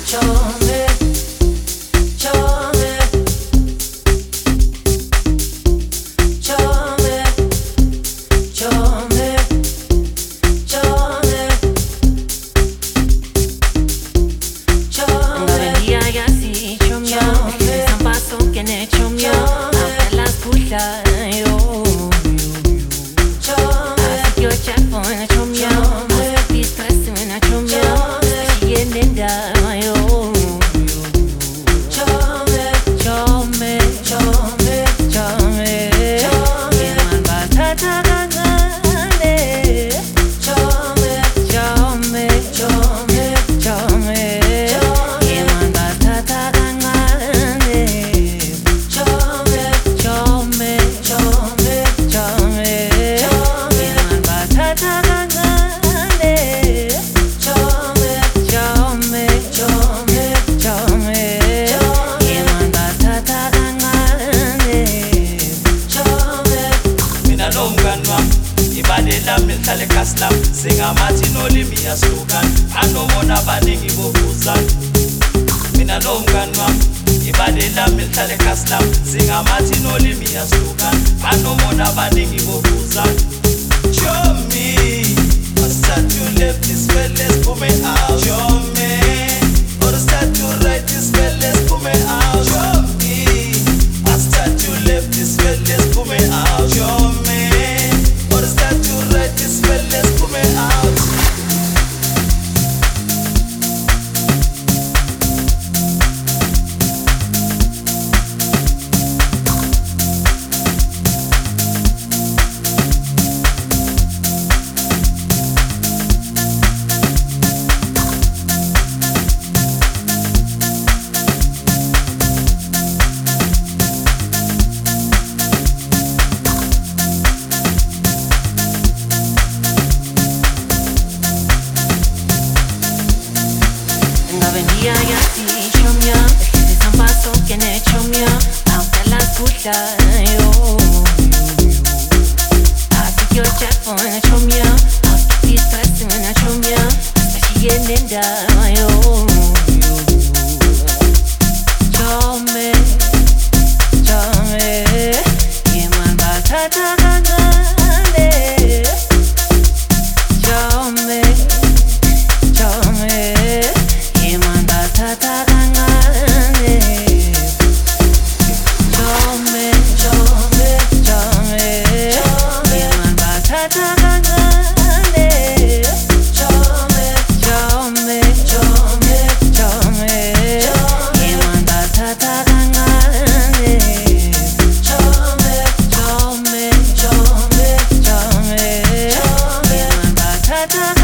Kaslam singa mathi nolimi yasukan anomona abaningi bobuzana mina nomngani wami ibade lami lihlale Kaslam singa mathi nolimi yasukan anomona abaningi bobuzana show me what's that you left this well let's pull me out show me what's that you right this well let's pull me out show me what's that you left this well let's pull me out show me what's that you right this well let's pull me out Venía y así chomia, de San Paso que ne chomia, hasta la puta yo. Así que yo chafo en chomia, hasta distress en chomia, hasta si en yo. Chome, chome, y man batata ganale. Chome, chome. Ta